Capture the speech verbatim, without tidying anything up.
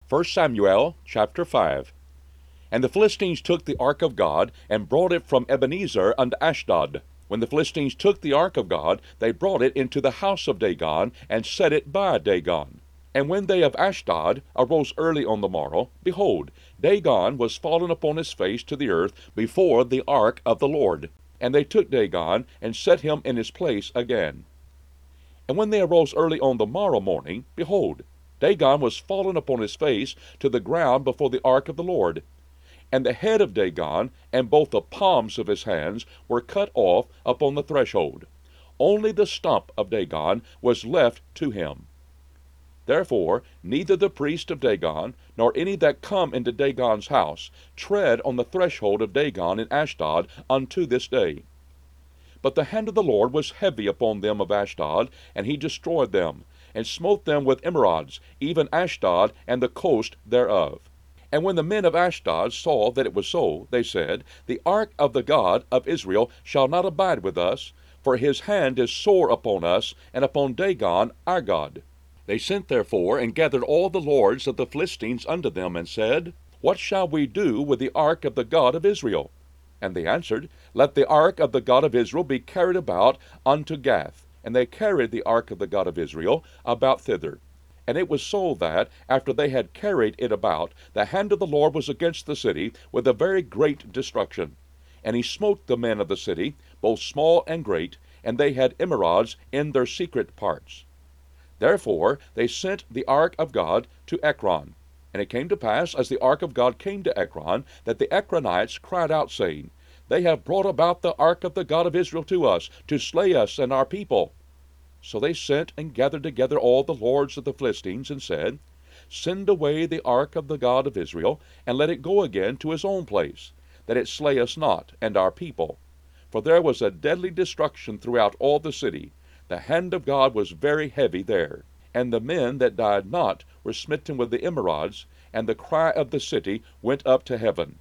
First Samuel chapter five. And the Philistines took the ark of God, and brought it from Ebenezer unto Ashdod. When the Philistines took the ark of God, they brought it into the house of Dagon, and set it by Dagon. And when they of Ashdod arose early on the morrow, behold, Dagon was fallen upon his face to the earth before the ark of the Lord. And they took Dagon, and set him in his place again. And when they arose early on the morrow morning, behold, Dagon was fallen upon his face to the ground before the ark of the Lord. And the head of Dagon, and both the palms of his hands, were cut off upon the threshold. Only the stump of Dagon was left to him. Therefore neither the priest of Dagon, nor any that come into Dagon's house, tread on the threshold of Dagon in Ashdod unto this day. But the hand of the Lord was heavy upon them of Ashdod, and he destroyed them, and smote them with emerods, even Ashdod and the coast thereof. And when the men of Ashdod saw that it was so, they said, The ark of the God of Israel shall not abide with us, for his hand is sore upon us, and upon Dagon our God. They sent therefore, and gathered all the lords of the Philistines unto them, and said, What shall we do with the ark of the God of Israel? And they answered, Let the ark of the God of Israel be carried about unto Gath. And they carried the ark of the God of Israel about thither. And it was so that, after they had carried it about, the hand of the Lord was against the city with a very great destruction. And he smote the men of the city, both small and great, and they had emerods in their secret parts. Therefore they sent the ark of God to Ekron. And it came to pass, as the ark of God came to Ekron, that the Ekronites cried out, saying, They have brought about the ark of the God of Israel to us, to slay us and our people. So they sent and gathered together all the lords of the Philistines, and said, Send away the ark of the God of Israel, and let it go again to his own place, that it slay us not, and our people. For there was a deadly destruction throughout all the city. The hand of God was very heavy there. And the men that died not were smitten with the emerods, and the cry of the city went up to heaven.